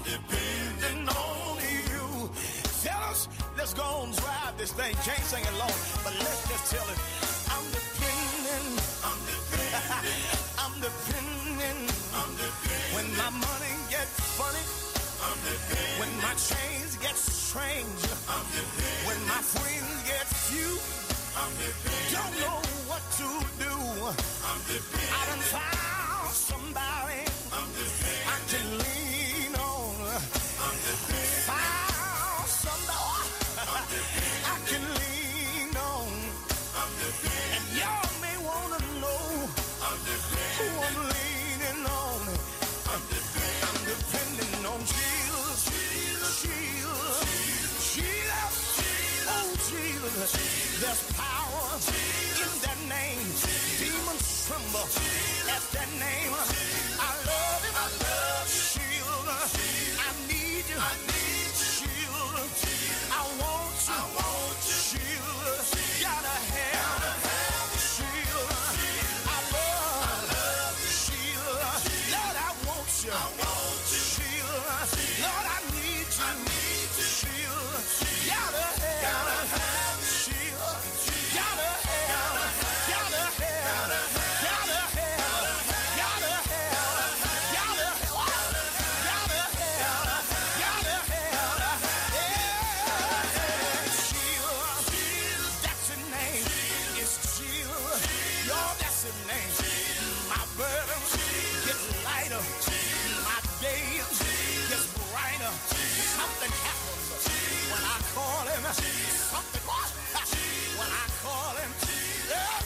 depending on you. Fellas, let's go and drive this thing. Can't sing it long, but let's just tell it. I'm depending. I'm depending. When my money gets funny, when my chains get strange, when my friends get few, don't know what to do. I done found somebody I can lean on. Found somebody I can lean on. And y'all may want to know who I'm leaning on. I'm depending on Jesus. Oh, Jesus. There's power in that name. Demons tremble at that name. I love him. Shield. I need you. Shield. I want you. Shield. Gotta have shield. I love shield. Lord, I want you. Shield. Lord, I need you. Shield. Gotta have shield. Gotta have. My burdens get lighter, my days get brighter. Something happens when I call him. Something what? When I call him. Yeah,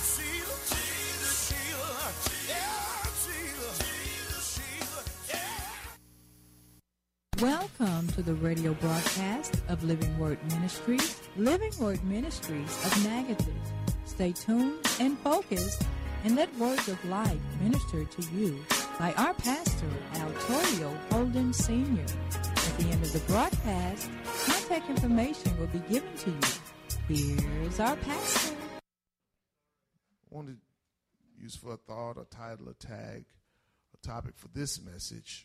Jesus, yeah. Welcome to the radio broadcast of Living Word Ministries, Living Word Ministries of Natchitoches. Stay tuned and focused, and let words of life minister to you by our pastor, Altorio Holden Sr. At the end of the broadcast, contact information will be given to you. Here's our pastor. I want to use for a thought, a title, a tag, a topic for this message.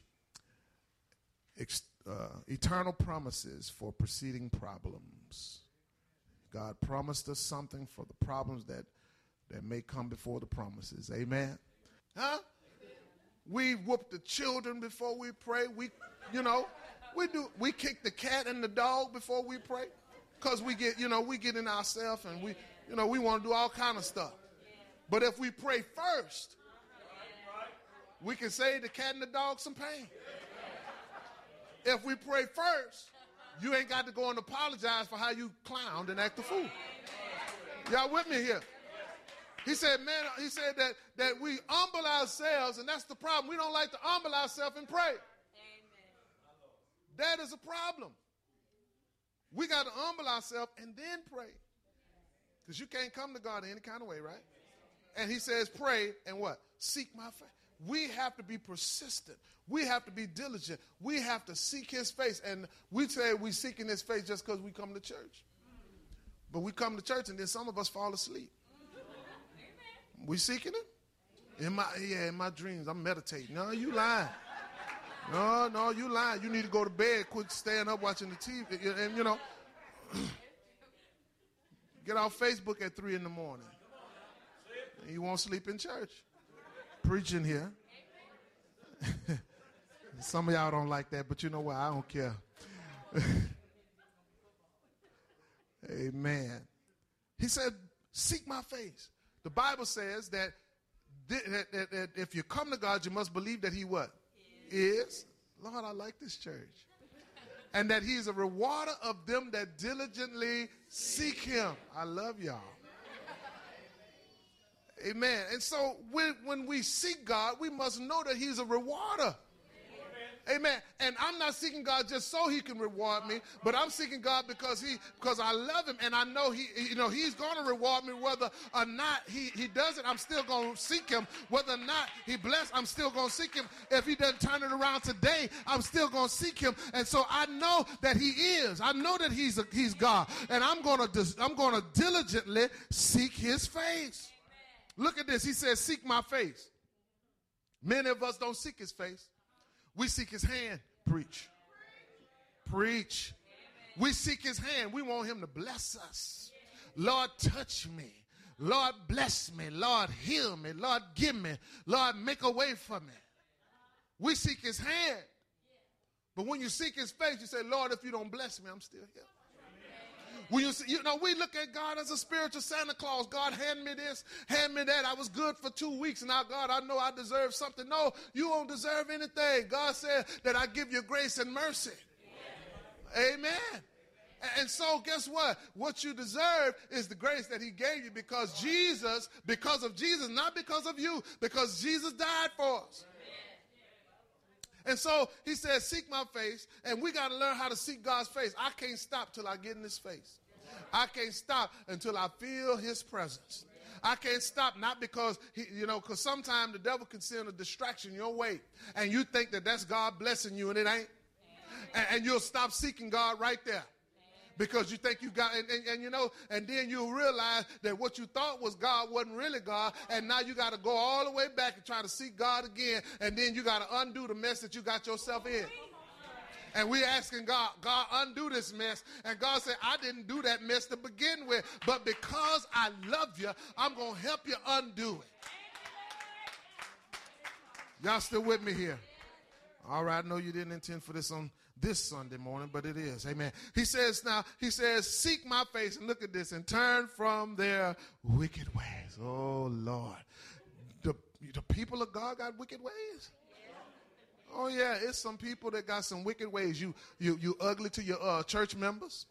Eternal promises for preceding problems. God promised us something for the problems that may come before the promises. Amen. Huh? We whoop the children before we pray. We kick the cat and the dog before we pray. Because we get in ourselves and we want to do all kind of stuff. But if we pray first, we can save the cat and the dog some pain. If we pray first, you ain't got to go and apologize for how you clowned and act a fool. Y'all with me here? He said that we humble ourselves, and that's the problem. We don't like to humble ourselves and pray. Amen. That is a problem. We got to humble ourselves and then pray. Because you can't come to God in any kind of way, right? And he says pray and what? Seek my face. We have to be persistent. We have to be diligent. We have to seek his face. And we say we seeking his face just because we come to church. But we come to church and then some of us fall asleep. We seeking him? In my dreams, I'm meditating. No, you lying. No, you lying. You need to go to bed, quit staying up watching the TV. And, get off Facebook at 3 a.m. And you won't sleep in church. Preaching here. Some of y'all don't like that, but you know what? I don't care. Amen. He said, seek my face. The Bible says that if you come to God, you must believe that he what? Is. Lord, I like this church. And that he's a rewarder of them that diligently seek him. I love y'all. Amen. And so when we seek God, we must know that he's a rewarder. Amen. And I'm not seeking God just so he can reward me, but I'm seeking God because I love him, and I know he's going to reward me whether or not he does it. I'm still going to seek him. Whether or not he bless, I'm still going to seek him. If he doesn't turn it around today, I'm still going to seek him. And so I know that he is. I know that he's God, and I'm going to diligently seek his face. Look at this. He says, seek my face. Many of us don't seek his face. We seek his hand, preach. Preach. We seek his hand. We want him to bless us. Lord, touch me. Lord, bless me. Lord, heal me. Lord, give me. Lord, make a way for me. We seek his hand. But when you seek his face, you say, Lord, if you don't bless me, I'm still here. When we look at God as a spiritual Santa Claus. God, hand me this, hand me that. I was good for 2 weeks, and now, God, I know I deserve something. No, you don't deserve anything. God said that I give you grace and mercy. Amen. And so guess what? What you deserve is the grace that he gave you because of Jesus, not because of you, because Jesus died for us. And so he says, seek my face, and we got to learn how to seek God's face. I can't stop till I get in his face. I can't stop until I feel his presence. I can't stop, not because, because sometimes the devil can send a distraction your way, and you think that that's God blessing you, and it ain't. And you'll stop seeking God right there. Because you think you got, and then you'll realize that what you thought was God wasn't really God, and now you got to go all the way back and try to seek God again, and then you got to undo the mess that you got yourself in. And we're asking God, undo this mess. And God said, I didn't do that mess to begin with, but because I love you, I'm going to help you undo it. Y'all still with me here? All right, I know you didn't intend for this on this Sunday morning, but it is. Amen. He says, seek my face, and look at this, and turn from their wicked ways. Oh, Lord. The people of God got wicked ways? Oh, yeah, it's some people that got some wicked ways. You ugly to your church members?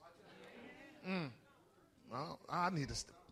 Well, I need to stop.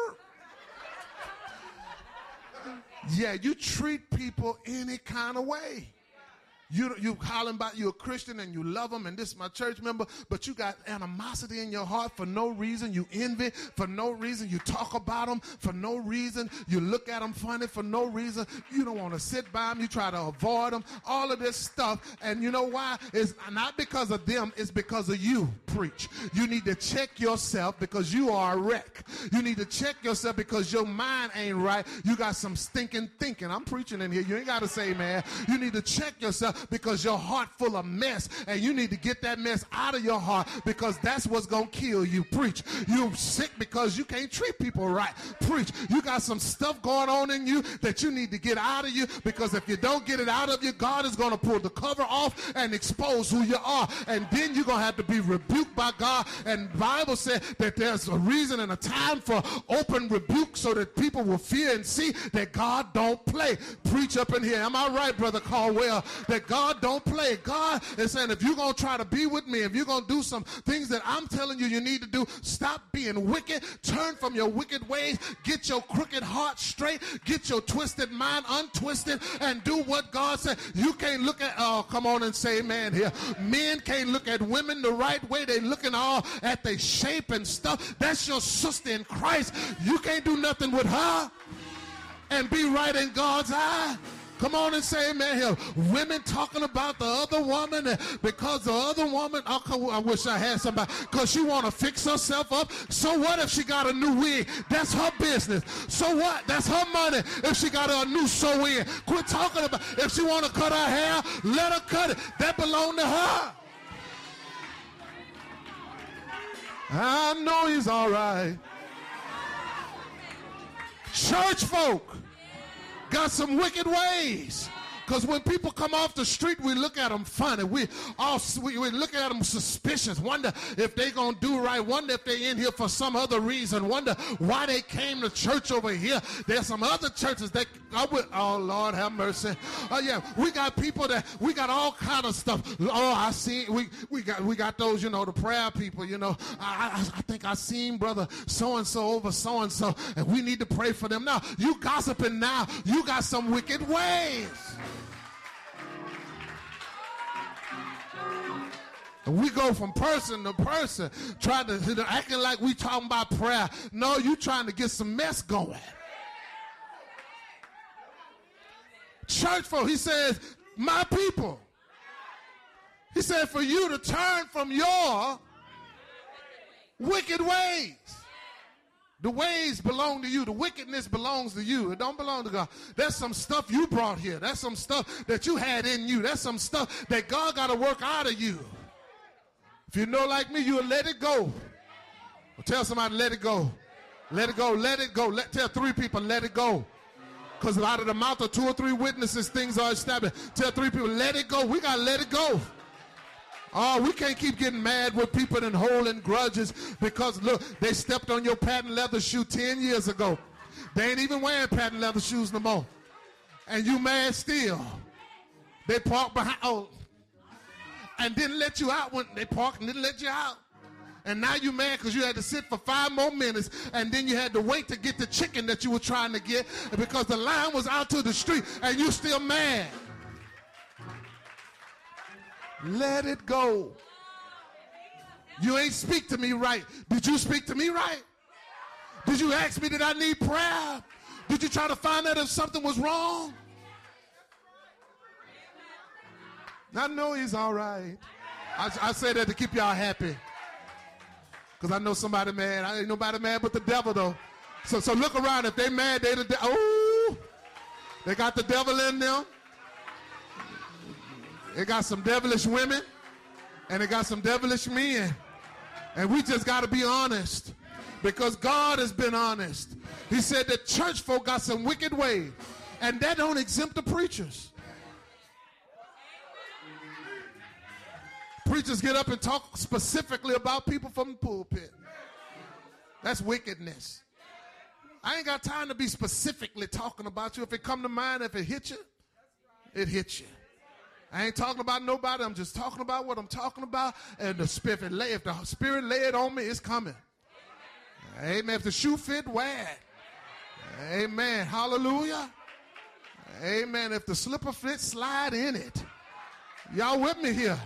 Yeah, you treat people any kind of way. You hollering about you a Christian and you love them and this is my church member, but you got animosity in your heart for no reason. You envy for no reason. You talk about them for no reason. You look at them funny for no reason. You don't want to sit by them. You try to avoid them. All of this stuff. And you know why? It's not because of them. It's because of you. Preach. You need to check yourself because you are a wreck. You need to check yourself because your mind ain't right. You got some stinking thinking. I'm preaching in here. You ain't got to say, man. You need to check yourself because your heart full of mess, and you need to get that mess out of your heart because that's what's going to kill you. Preach. You're sick because you can't treat people right. Preach. You got some stuff going on in you that you need to get out of you because if you don't get it out of you, God is going to pull the cover off and expose who you are, and then you're going to have to be rebuked by God. And the Bible said that there's a reason and a time for open rebuke so that people will fear and see that God don't play. Preach up in here. Am I right, Brother Caldwell? That God don't play. God is saying, if you're going to try to be with me, if you're going to do some things that I'm telling you need to do, stop being wicked, turn from your wicked ways, get your crooked heart straight, get your twisted mind untwisted, and do what God said. You can't look at, come on and say amen here. Men can't look at women the right way. They looking all at their shape and stuff. That's your sister in Christ. You can't do nothing with her and be right in God's eye. Come on and say amen here. Women talking about the other woman because the other woman, I wish I had somebody, because she want to fix herself up. So what if she got a new wig? That's her business. So what? That's her money if she got a new sew-in. Quit talking about, if she want to cut her hair, let her cut it. That belong to her. I know he's all right. Church folk got some wicked ways. Because when people come off the street, we look at them funny. We look at them suspicious. Wonder if they going to do right. Wonder if they in here for some other reason. Wonder why they came to church over here. There's some other churches that, oh, Lord have mercy. Oh, yeah, we got people that, we got all kind of stuff. Oh, I see, we got those, the prayer people, I think I seen brother so-and-so over so-and-so, and we need to pray for them. Now, you gossiping now. You got some wicked ways. And we go from person to person, trying to acting like we talking about prayer. No, you trying to get some mess going. Church folk, he says, my people. He said for you to turn from your wicked ways. The ways belong to you. The wickedness belongs to you. It don't belong to God. That's some stuff you brought here. That's some stuff that you had in you. That's some stuff that God got to work out of you. If you know like me, you'll let it go. Well, tell somebody, let it go. Let it go, let it go. Tell 3 people, let it go. Because out of the mouth of 2 or 3 witnesses, things are established. Tell 3 people, let it go. We got to let it go. Oh, we can't keep getting mad with people and holding grudges because, look, they stepped on your patent leather shoe 10 years ago. They ain't even wearing patent leather shoes no more. And you mad still. They parked behind, and didn't let you out when they parked and didn't let you out. And now you mad because you had to sit for 5 more minutes, and then you had to wait to get the chicken that you were trying to get because the line was out to the street, and you still mad. Let it go. You ain't speak to me right. Did you speak to me right? Did you ask me, did I need prayer? Did you try to find out if something was wrong? I know he's all right. I say that to keep y'all happy. Because I know somebody mad. I ain't nobody mad but the devil, though. So look around. If they mad, they the devil. Oh, they got the devil in them. They got some devilish women. And they got some devilish men. And we just got to be honest. Because God has been honest. He said that church folk got some wicked ways. And that don't exempt the preachers. Preachers get up and talk specifically about people from the pulpit. That's wickedness. I ain't got time to be specifically talking about you. If it come to mind, if it hit you, it hits you. I ain't talking about nobody. I'm just talking about what I'm talking about. And the Spirit, if the Spirit lay it on me, it's coming. Amen. If the shoe fit, wear it. Amen. Hallelujah. Amen. If the slipper fit, slide in it. Y'all with me here?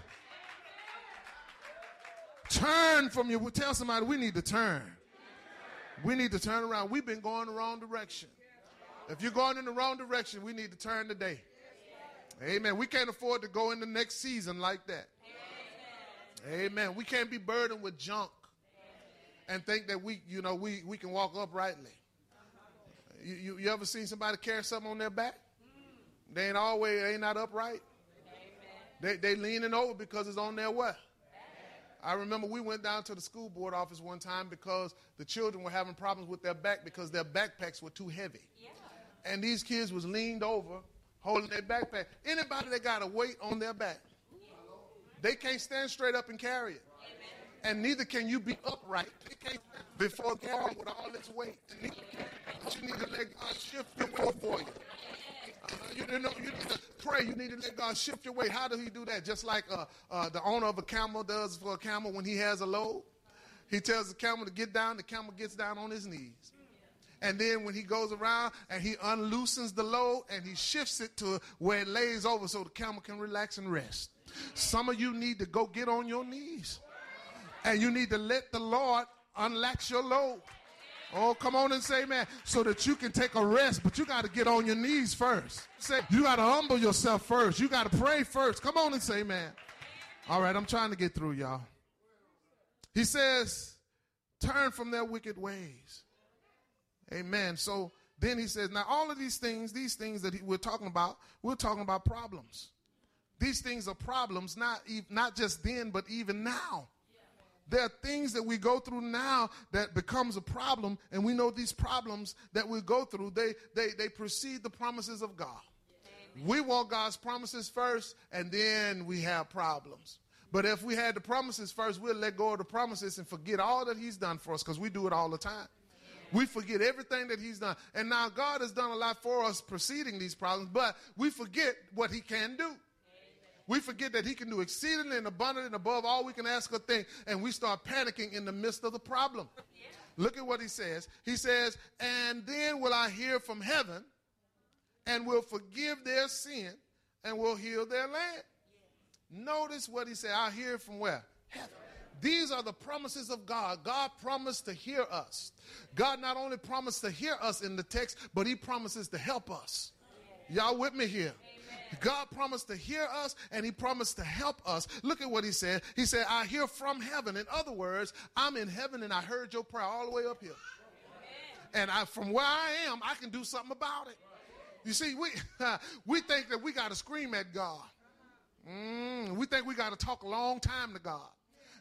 Turn from your, tell somebody we need to turn. We need to turn around. We've been going the wrong direction. If you're going in the wrong direction, we need to turn today. Amen. We can't afford to go in the next season like that. Amen. We can't be burdened with junk and think that we can walk uprightly. You ever seen somebody carry something on their back? They ain't not upright. They leaning over because it's on their what? I remember we went down to the school board office one time because the children were having problems with their back because their backpacks were too heavy. Yeah. And these kids was leaned over, holding their backpack. Anybody that got a weight on their back, they can't stand straight up and carry it. And neither can you be upright. They can't before God with all this weight. And you need to let God shift your weight for you. You need to pray. You need to let God shift your weight. How does he do that? Just like the owner of a camel does for a camel when he has a load. He tells the camel to get down. The camel gets down on his knees. And then when he goes around and he unloosens the load and he shifts it to where it lays over so the camel can relax and rest. Some of you need to go get on your knees. And you need to let the Lord unlax your load. Oh, come on and say, man, so that you can take a rest, but you got to get on your knees first. Say, you got to humble yourself first. You got to pray first. Come on and say, man. All right, I'm trying to get through, y'all. He says, turn from their wicked ways. Amen. So then he says, now all of these things that we're talking about problems. These things are problems, not just then, but even now. There are things that we go through now that becomes a problem, and we know these problems that we go through, they precede the promises of God. Amen. We want God's promises first, and then we have problems. But if we had the promises first, we'll let go of the promises and forget all that he's done for us, because we do it all the time. We forget everything that he's done. And now God has done a lot for us preceding these problems, but we forget what he can do. We forget that he can do exceedingly and abundantly and above all we can ask or think, and we start panicking in the midst of the problem. Yeah. Look at what he says. He says, and then will I hear from heaven and will forgive their sin and will heal their land. Yeah. Notice what he said. I'll hear from where? Heaven. These are the promises of God. God promised to hear us. God not only promised to hear us in the text, but he promises to help us. Yeah. Y'all with me here? God promised to hear us, and he promised to help us. Look at what he said. He said, I hear from heaven. In other words, I'm in heaven, and I heard your prayer all the way up here. And from where I am, I can do something about it. You see, we think that we got to scream at God. We think we got to talk a long time to God.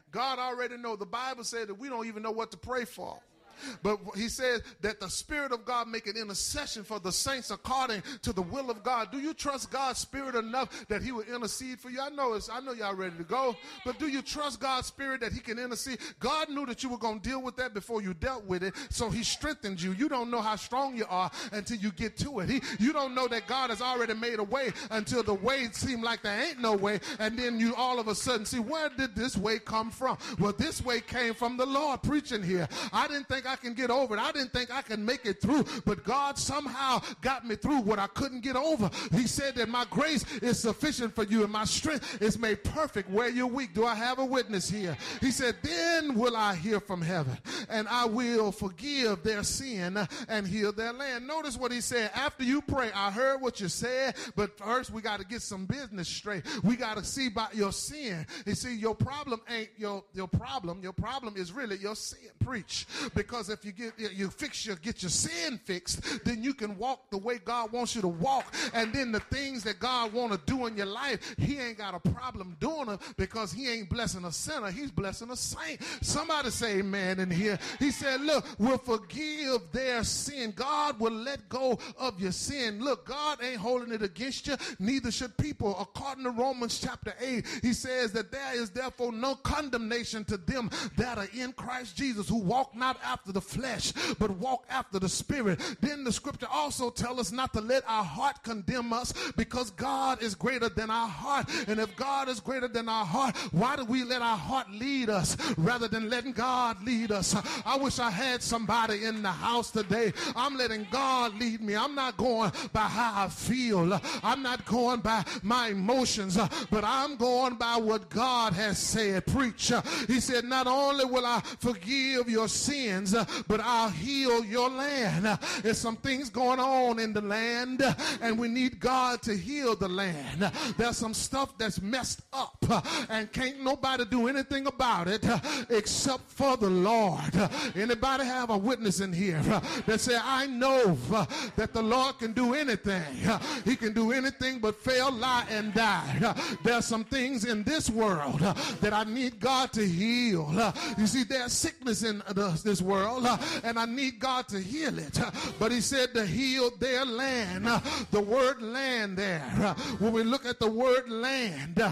God already knows. The Bible said that we don't even know what to pray for. But he says that the Spirit of God make an intercession for the saints according to the will of God. Do you trust God's Spirit enough that he will intercede for you? I know y'all ready to go, but do you trust God's Spirit that he can intercede? God knew that you were going to deal with that before you dealt with it, so he strengthened you. You don't know how strong you are until you get to it. You don't know that God has already made a way until the way seemed like there ain't no way, and then you all of a sudden see, where did this way come from? Well, this way came from the Lord preaching here. I didn't think I can get over it. I didn't think I could make it through, but God somehow got me through what I couldn't get over. He said that my grace is sufficient for you and my strength is made perfect where you're weak. Do I have a witness here? He said, then will I hear from heaven and I will forgive their sin and heal their land. Notice what he said. After you pray, I heard what you said, but first we got to get some business straight. We got to see about your sin. You see, your problem ain't your problem. Your problem is really your sin. Preach. Because if you get your sin fixed, then you can walk the way God wants you to walk. And then the things that God want to do in your life, he ain't got a problem doing them because he ain't blessing a sinner. He's blessing a saint. Somebody say amen in here. He said, look, we'll forgive their sin. God will let go of your sin. Look, God ain't holding it against you. Neither should people. According to Romans chapter 8, he says that there is therefore no condemnation to them that are in Christ Jesus, who walk not after the flesh, but walk after the Spirit. Then the scripture also tells us not to let our heart condemn us, because God is greater than our heart. And if God is greater than our heart, why do we let our heart lead us rather than letting God lead us? I wish I had somebody in the house today. I'm letting God lead me. I'm not going by how I feel. I'm not going by my emotions, but I'm going by what God has said. Preach. He said, not only will I forgive your sins, but I'll heal your land. There's some things going on in the land, and we need God to heal the land. There's some stuff that's messed up, and can't nobody do anything about it except for the Lord. Anybody have a witness in here that say, I know that the Lord can do anything. He can do anything but fail, lie, and die. There's some things in this world that I need God to heal. You see, there's sickness in this world, and I need God to heal it. But he said to heal their land. The word land there, when we look at the word land,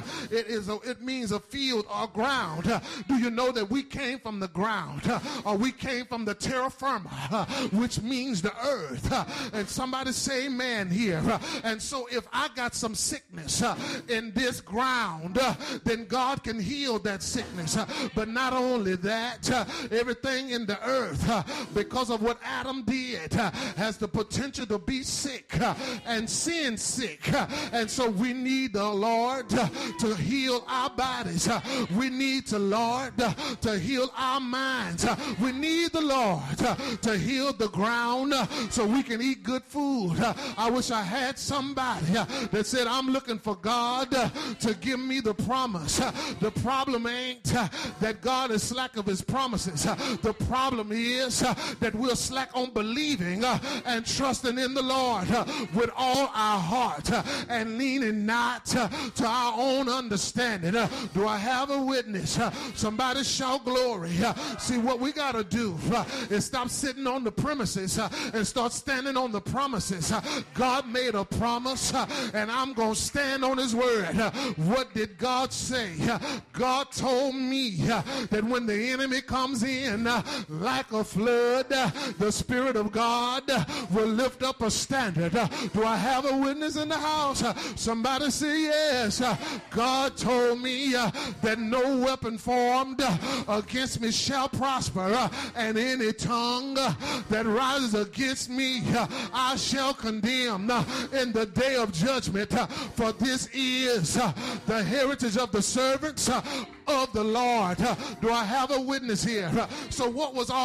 it means a field or ground. Do you know that we came from the ground, or we came from the terra firma, which means the earth? And somebody say amen here. And so if I got some sickness in this ground, then God can heal that sickness. But not only that, everything in the earth, because of what Adam did, has the potential to be sick and sin sick. And so we need the Lord to heal our bodies. We need the Lord to heal our minds. We need the Lord to heal the ground so we can eat good food. I wish I had somebody that said, I'm looking for God to give me the promise. The problem ain't that God is slack of his promises. The problem is that we're slack on believing and trusting in the Lord with all our heart and leaning not to our own understanding. Do I have a witness? Somebody shout glory. See, what we got to do is stop sitting on the premises and start standing on the promises. God made a promise, and I'm going to stand on his word. What did God say? God told me that when the enemy comes in like a flood, the Spirit of God will lift up a standard. Do I have a witness in the house? Somebody say yes. God told me that no weapon formed against me shall prosper, and any tongue that rises against me I shall condemn in the day of judgment. For this is the heritage of the servants of the Lord. Do I have a witness here? So what was all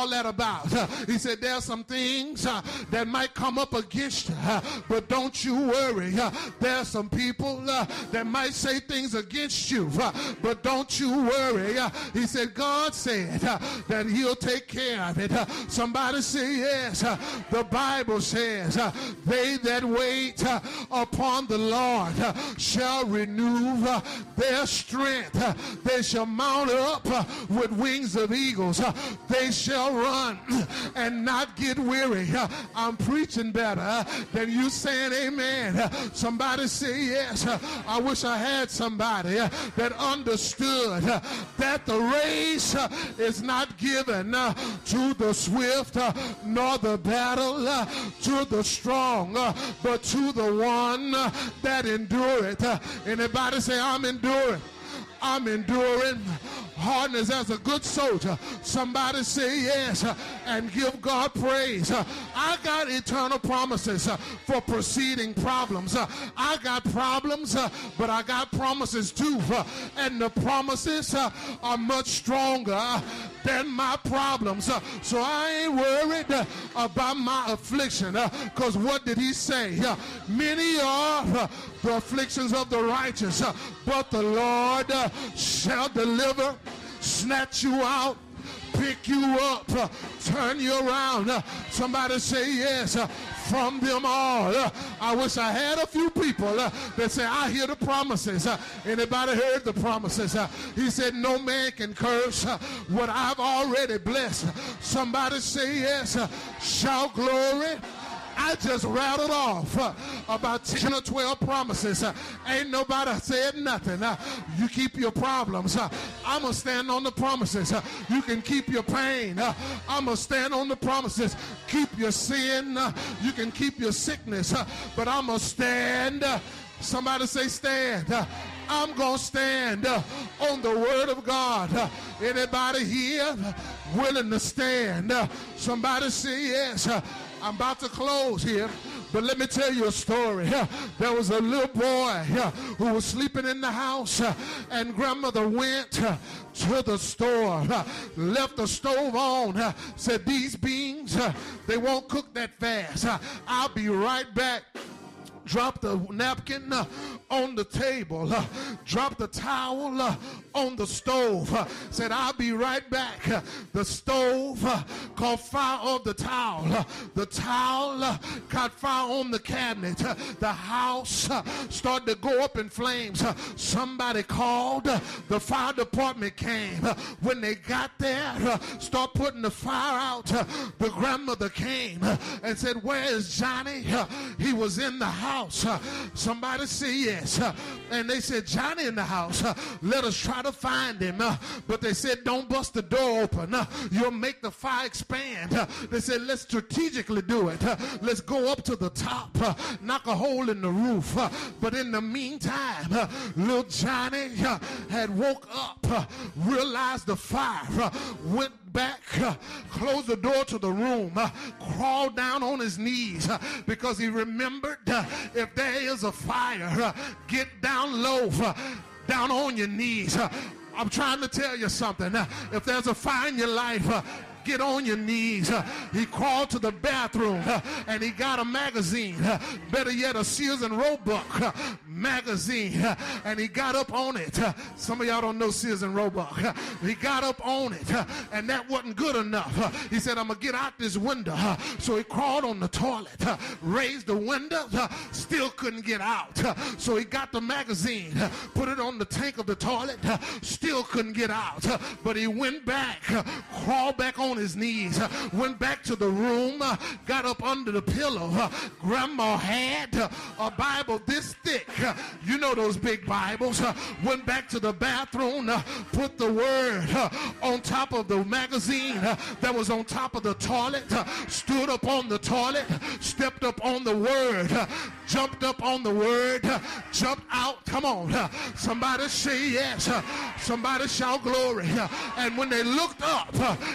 all that about? He said, there's some things that might come up against you, but don't you worry. There's some people that might say things against you, but don't you worry. He said, God said that he'll take care of it. Somebody say yes. The Bible says, they that wait upon the Lord shall renew their strength. They shall mount up with wings of eagles. They shall run and not get weary. I'm preaching better than you saying amen. Somebody say yes. I wish I had somebody that understood that the race is not given to the swift nor the battle to the strong, but to the one that endureth. Anybody say, I'm enduring? I'm enduring hardness as a good soldier. Somebody say yes and give God praise. I got eternal promises for preceding problems. I got problems, but I got promises too. And the promises are much stronger than my problems. So I ain't worried about my affliction, because what did he say? Many are the afflictions of the righteous, but the Lord shall deliver, snatch you out, pick you up, turn you around. Somebody say yes. From them all. I wish I had a few people that say, I hear the promises. Anybody heard the promises? He said, no man can curse what I've already blessed. Somebody say yes. Shout glory. I just rattled off about 10 or 12 promises. Ain't nobody said nothing. You keep your problems. I'm going to stand on the promises. You can keep your pain. I'm going to stand on the promises. Keep your sin. You can keep your sickness. But I'm going to stand. Somebody say stand. I'm going to stand on the word of God. Anybody here willing to stand? Somebody say yes. I'm about to close here, but let me tell you a story. There was a little boy who was sleeping in the house, and grandmother went to the store, left the stove on, said, these beans, they won't cook that fast. I'll be right back. Drop the napkin on the table, drop the towel on the stove, said, I'll be right back. The stove caught fire on the towel. The towel caught fire on the cabinet. The house started to go up in flames. Somebody called. The fire department came. When they got there, start putting the fire out. The grandmother came and said, where is Johnny? He was in the house. Somebody say yes. And they said, Johnny in the house. Let us try to find him. But they said, don't bust the door open. You'll make the fire expand. They said, let's strategically do it. Let's go up to the top, knock a hole in the roof. But in the meantime, little Johnny had woke up, realized the fire, went back, closed the door to the room, crawled down on his knees, because he remembered, if there is a fire, get down low, down on your knees. I'm trying to tell you something. If there's a fire in your life, get on your knees. He crawled to the bathroom and he got a magazine, better yet a Sears and Roebuck magazine, and he got up on it. Some of y'all don't know Sears and Roebuck. He got up on it, and that wasn't good enough. He said, I'm gonna get out this window. So he crawled on the toilet, raised the window, still couldn't get out. So he got the magazine, put it on the tank of the toilet, still couldn't get out. But he went back, crawled back on his knees, went back to the room, got up under the pillow. Grandma had a Bible this thick. You know those big Bibles. Went back to the bathroom, put the word on top of the magazine that was on top of the toilet, stood up on the toilet, stepped up on the word, jumped up on the word, jumped out. Come on. Somebody say yes. Somebody shout glory. And when they looked up, they say,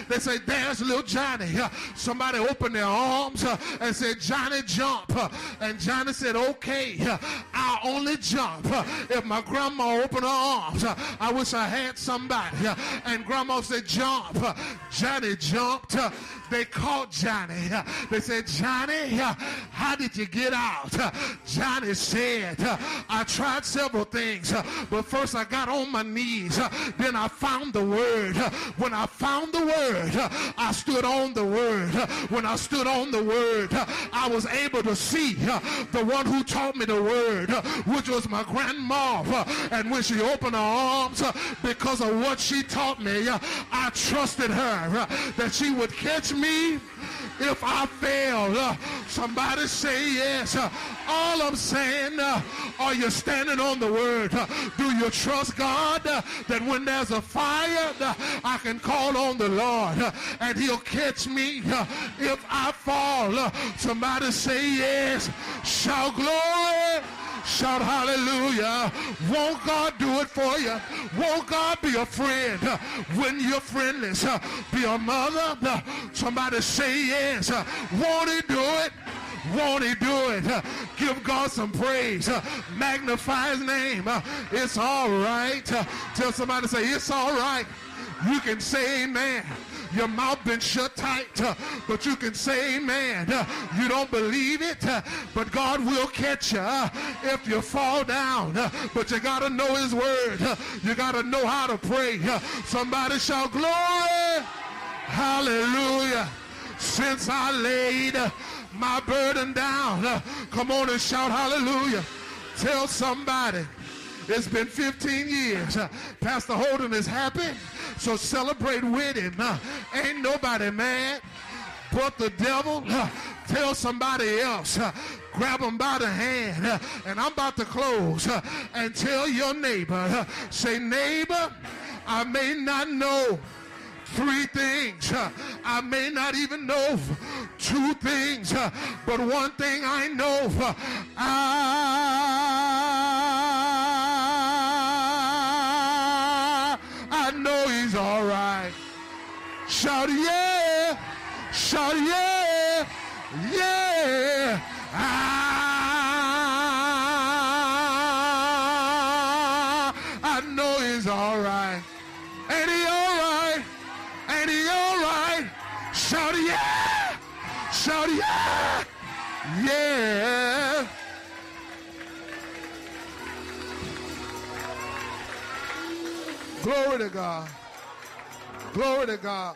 there's little Johnny. Somebody opened their arms and said, Johnny, jump. And Johnny said, okay, I'll only jump if my grandma opened her arms. I wish I had somebody. And grandma said, jump. Johnny jumped. They caught Johnny. They said, Johnny, how did you get out? Johnny said, I tried several things, but first I got on my knees. Then I found the word. When I found the word, I stood on the word. When I stood on the word, I was able to see the one who taught me the word, which was my grandma. And when she opened her arms, because of what she taught me, I trusted her that she would catch me if I fail. Somebody say yes. All I'm saying, are you standing on the word? Do you trust God that when there's a fire, I can call on the Lord and he'll catch me if I fall? Somebody say yes. Shout glory. Shout hallelujah. Won't God do it for you? Won't God be a friend when you're friendless? Be a mother? Somebody say yes. Won't he do it? Won't he do it? Give God some praise. Magnify his name. It's all right. Tell somebody, say, it's all right. You can say amen. Your mouth been shut tight, but you can say amen. You don't believe it, but God will catch you if you fall down. But you got to know his word. You got to know how to pray. Somebody shout glory. Hallelujah. Since I laid my burden down. Come on and shout hallelujah. Tell somebody. It's been 15 years. Pastor Holden is happy, so celebrate with him. Ain't nobody mad but the devil. Tell somebody else. Grab them by the hand. And I'm about to close. And tell your neighbor. Say, neighbor, I may not know 3 things. I may not even know 2 things. But one thing I know. I know he's all right. Shout yeah. Shout yeah. Yeah. I know he's all right. Ain't he all right? Ain't he all right? Shout yeah. Shout yeah. Yeah. Glory to God. Glory to God.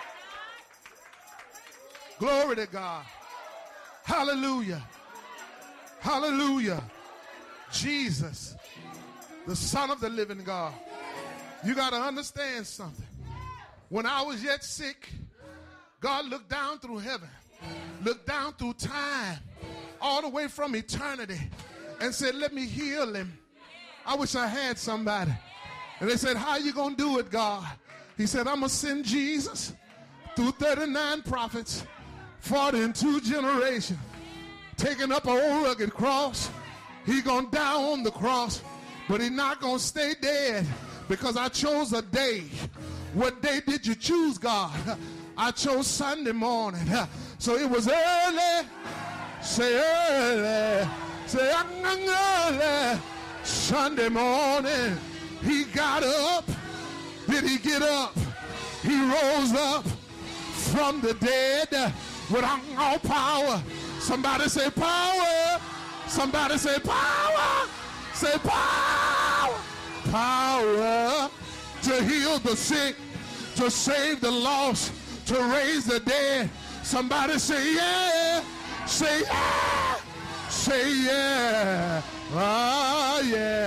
Glory to God. Hallelujah. Hallelujah. Jesus, the Son of the living God. You got to understand something. When I was yet sick, God looked down through heaven, looked down through time, all the way from eternity, and said, let me heal him. I wish I had somebody. And they said, how you going to do it, God? He said, I'm going to send Jesus through 39 prophets, 42 generations, taking up an old rugged cross. He going to die on the cross, but he's not going to stay dead because I chose a day. What day did you choose, God? I chose Sunday morning. So it was early. Say early. Say early. Sunday morning. He got up. Did he get up? He rose up from the dead with all power. Somebody say power. Somebody say power. Say power. Power to heal the sick, to save the lost, to raise the dead. Somebody say yeah. Say yeah. Say yeah. Ah, yeah.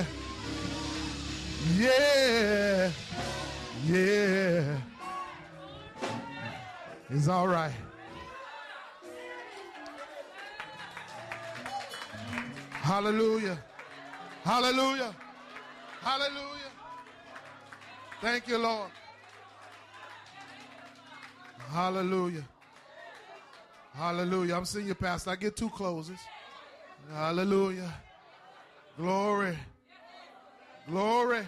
Yeah. Yeah. It's all right. Hallelujah. Hallelujah. Hallelujah. Thank you, Lord. Hallelujah. Hallelujah. I'm seeing you, Pastor. I get 2 closes. Hallelujah. Glory. Glory.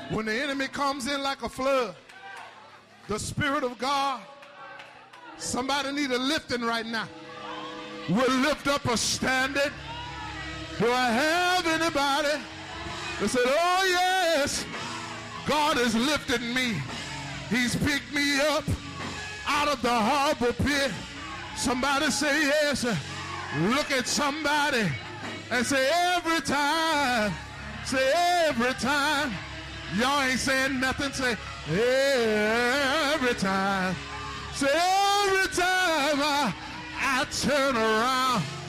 When the enemy comes in like a flood, the Spirit of God, somebody need a lifting right now. We'll lift up a standard. Do I have anybody that said, oh yes, God has lifted me. He's picked me up out of the harbor pit. Somebody say yes. Look at somebody and say every time. Say every time. Y'all ain't saying nothing. Say every time. Say every time I turn around.